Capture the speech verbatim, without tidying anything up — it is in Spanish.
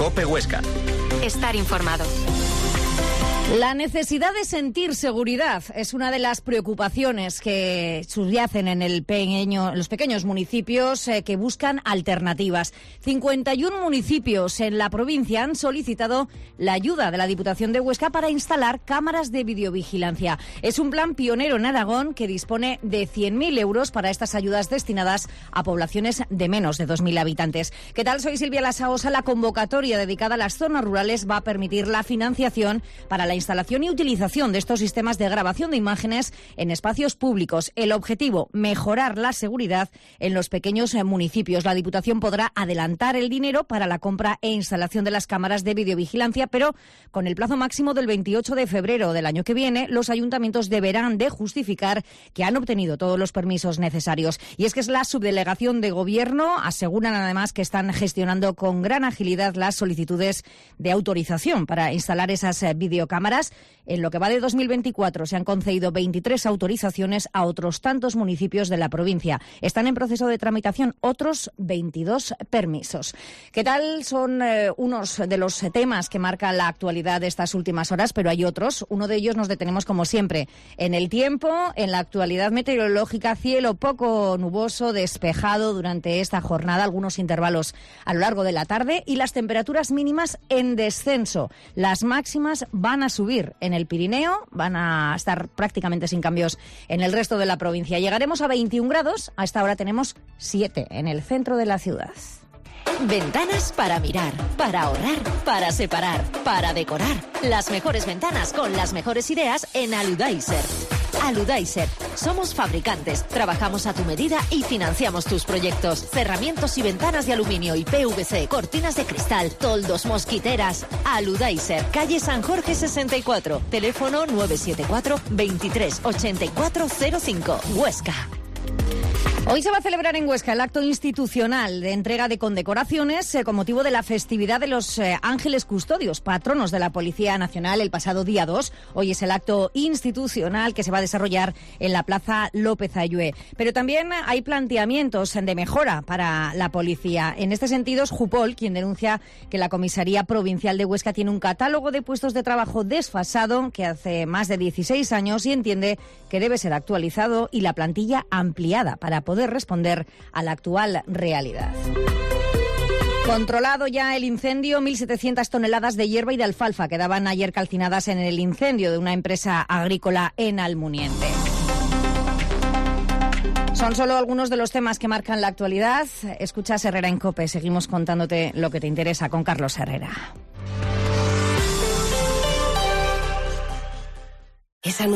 COPE Huesca. Estar informado. La necesidad de sentir seguridad es una de las preocupaciones que subyacen en el pequeño, los pequeños municipios eh, que buscan alternativas. cincuenta y uno municipios en la provincia han solicitado la ayuda de la Diputación de Huesca para instalar cámaras de videovigilancia. Es un plan pionero en Aragón que dispone de cien mil euros para estas ayudas destinadas a poblaciones de menos de dos mil habitantes. ¿Qué tal? Soy Silvia Lasaosa. La convocatoria dedicada a las zonas rurales va a permitir la financiación para la instalación y utilización de estos sistemas de grabación de imágenes en espacios públicos. El objetivo, mejorar la seguridad en los pequeños municipios. La Diputación podrá adelantar el dinero para la compra e instalación de las cámaras de videovigilancia, pero con el plazo máximo del veintiocho de febrero del año que viene, los ayuntamientos deberán de justificar que han obtenido todos los permisos necesarios. Y es que es la subdelegación de Gobierno, aseguran además que están gestionando con gran agilidad las solicitudes de autorización para instalar esas videocámaras. En lo que va de dos mil veinticuatro se han concedido veintitrés autorizaciones a otros tantos municipios de la provincia. Están en proceso de tramitación otros veintidós permisos. ¿Qué tal? Son eh, unos de los temas que marcan la actualidad de estas últimas horas, pero hay otros. Uno de ellos nos detenemos, como siempre, en el tiempo, en la actualidad meteorológica. Cielo poco nuboso, despejado durante esta jornada, algunos intervalos a lo largo de la tarde, y las temperaturas mínimas en descenso. Las máximas van a subir en el Pirineo, van a estar prácticamente sin cambios en el resto de la provincia. Llegaremos a veintiún grados, a esta hora tenemos siete en el centro de la ciudad. Ventanas para mirar, para ahorrar, para separar, para decorar. Las mejores ventanas con las mejores ideas en Aludaiser. Aludaiser. Somos fabricantes, trabajamos a tu medida y financiamos tus proyectos. Cerramientos y ventanas de aluminio y P V C, cortinas de cristal, toldos, mosquiteras. Aludaiser, calle San Jorge sesenta y cuatro, teléfono nueve siete cuatro, veintitrés ochenta y cuatro cero cinco, Huesca. Hoy se va a celebrar en Huesca el acto institucional de entrega de condecoraciones eh, con motivo de la festividad de los eh, Ángeles Custodios, patronos de la Policía Nacional, el pasado día dos. Hoy es el acto institucional que se va a desarrollar en la Plaza López Ayué. Pero también hay planteamientos de mejora para la policía. En este sentido es Jupol quien denuncia que la Comisaría Provincial de Huesca tiene un catálogo de puestos de trabajo desfasado que hace más de dieciséis años y entiende que debe ser actualizado y la plantilla ampliada para poder responder a la actual realidad. Controlado ya el incendio, mil setecientas toneladas de hierba y de alfalfa quedaban ayer calcinadas en el incendio de una empresa agrícola en Almuniente. Son solo algunos de los temas que marcan la actualidad. Escuchas Herrera en COPE. Seguimos contándote lo que te interesa con Carlos Herrera.